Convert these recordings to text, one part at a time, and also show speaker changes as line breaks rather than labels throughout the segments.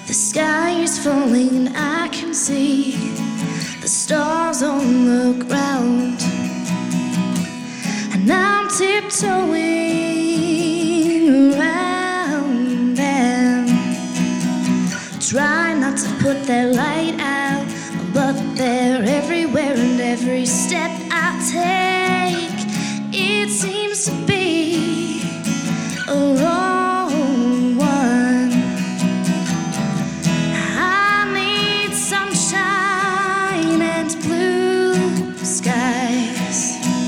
The sky is falling and I can see the stars on the ground, and I'm tiptoeing around them. Try not to put their light out, but they're everywhere, and every step I take, it seems to be a wrong one. I need sunshine and blue skies.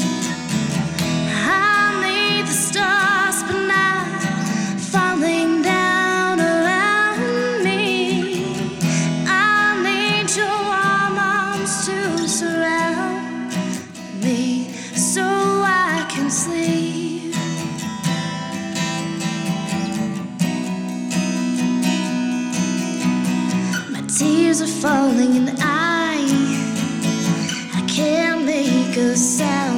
I need the stars, but not falling down around me. I need your warm arms to surround me so I can sleep. Tears are falling and I can't make a sound.